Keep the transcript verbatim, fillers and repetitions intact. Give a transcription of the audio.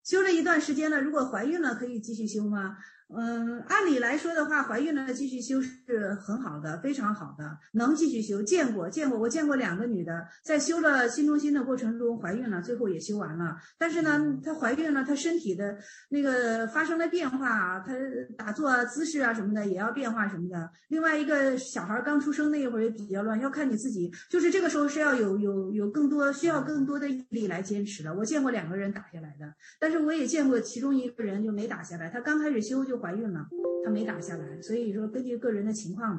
修了一段时间了，如果怀孕了可以继续修吗？嗯，按理来说的话，怀孕了继续修是很好的，非常好的，能继续修。见过，见过，我见过两个女的，在修了新中心的过程中怀孕了，最后也修完了。但是呢，她怀孕了，她身体的那个发生了变化，她打坐啊、姿势啊什么的也要变化什么的。另外一个小孩刚出生那一会儿也比较乱，要看你自己，就是这个时候是要有有有更多需要更多的毅力来坚持的。我见过两个人打下来的，但是我也见过其中一个人就没打下来，她刚开始修就怀孕了，她没打下来，所以说根据个人的情况吧。